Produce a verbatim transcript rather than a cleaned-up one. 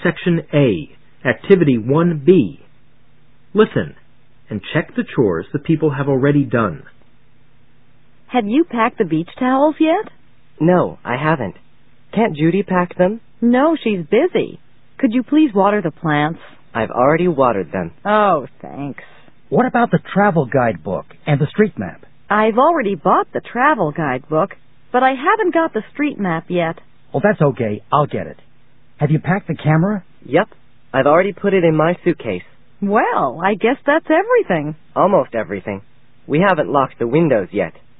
Section A, Activity one B. Listen and check the chores the people have already done. Have you packed the beach towels yet? No, I haven't. Can't Judy pack them? No, she's busy. Could you please water the plants? I've already watered them. Oh, thanks. What about the travel guidebook and the street map? I've already bought the travel guidebook, but I haven't got the street map yet. Oh, that's okay. I'll get it. Have you packed the camera? Yep. I've already put it in my suitcase. Well, I guess that's everything. Almost everything. We haven't locked the windows yet.